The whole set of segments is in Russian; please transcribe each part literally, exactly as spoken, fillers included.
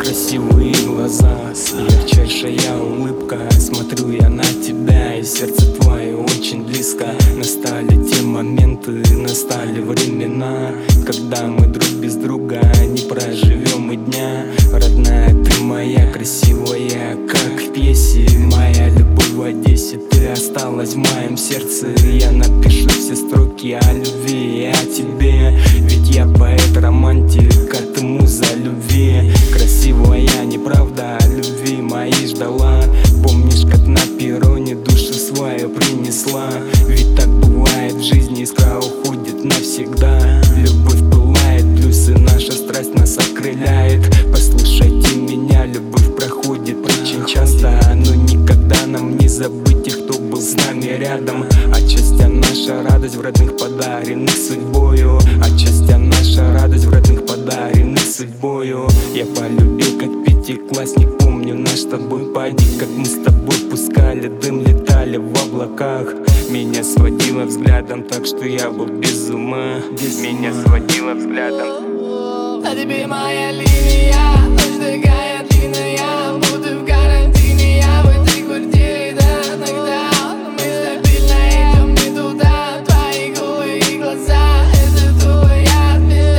красивые глаза, ярчайшая улыбка. Смотрю я на тебя, и сердце твое очень близко. Настали те моменты, настали времена, когда мы друг без друга не проживем и дня. Родная, ты моя, красивая, как в пьесе. Моя любовь в Одессе, ты осталась в моем сердце. Я напишу все строки о любви и о тебе, ведь я поэт-романтик, а ты муза любви. Красивая, неправда, любви моей ждала. Помнишь, как на перроне душу свою принесла? Ведь так бывает в жизни, искра уходит навсегда. Любовь пылает, плюсы наша страсть нас окрыляет. Послушайте меня, любовь проходит очень часто, но никогда нам не забыть тех, кто был с нами рядом. Отчасти наша радость в родных, подаренных судьбою. Отчасти наша радость в родных, подаренных судьбою. Я полюбил как пятиклассник, помню наш с тобой падик, как мы с тобой пускали дым, летали в облаках. Меня сводило взглядом так, что я был без ума. Меня сводило взглядом. А тебе моя линия, ночь такая длинная, будто в карантине я в этой квартире до нокдаун. Мы стабильно идем не туда, твои губы и глаза, это то я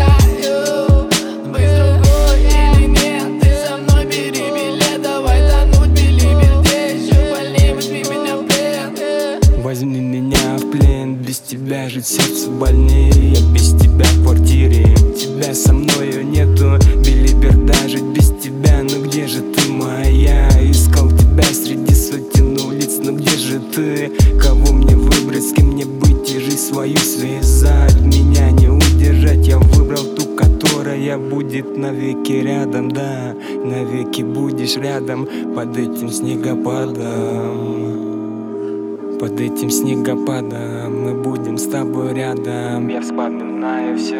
мечтаю. Быть с другой или нет, ты со мной бери билет, давай тонуть в билиберде, еще больнее возьми меня в плен. Возьми меня в плен, без тебя жить сердцу больнее. Я без тебя в квартире, тебя со мною нету. Билиберда, жить без тебя, ну где же ты моя? Искал тебя среди сотен улиц, ну где же ты? Кого мне выбрать, с кем мне быть и жизнь свою связать? Меня не удержать, я выбрал ту, которая будет навеки рядом. Да, навеки будешь рядом под этим снегопадом. Под этим снегопадом мы будем с тобой рядом. Я вспоминаю все.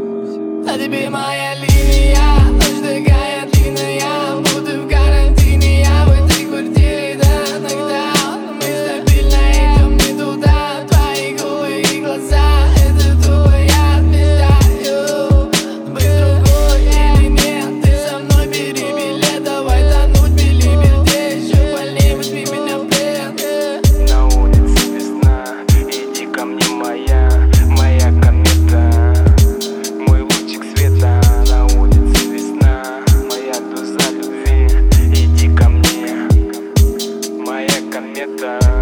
А тебе моя линия, ночь такая длинная, будто в карантине я в этой квартире до нокдаун. Мы стабильно идем не туда, твои губы и глаза, это то я мечтаю. Быть с другой или нет, ты со мной бери билет, давай тонуть в билиберде, еще больнее возьми меня в плен. На улице весна, иди ко мне, моя, моя комета, мой лучик света. На улице весна, моя доза любви, иди ко мне, моя комета.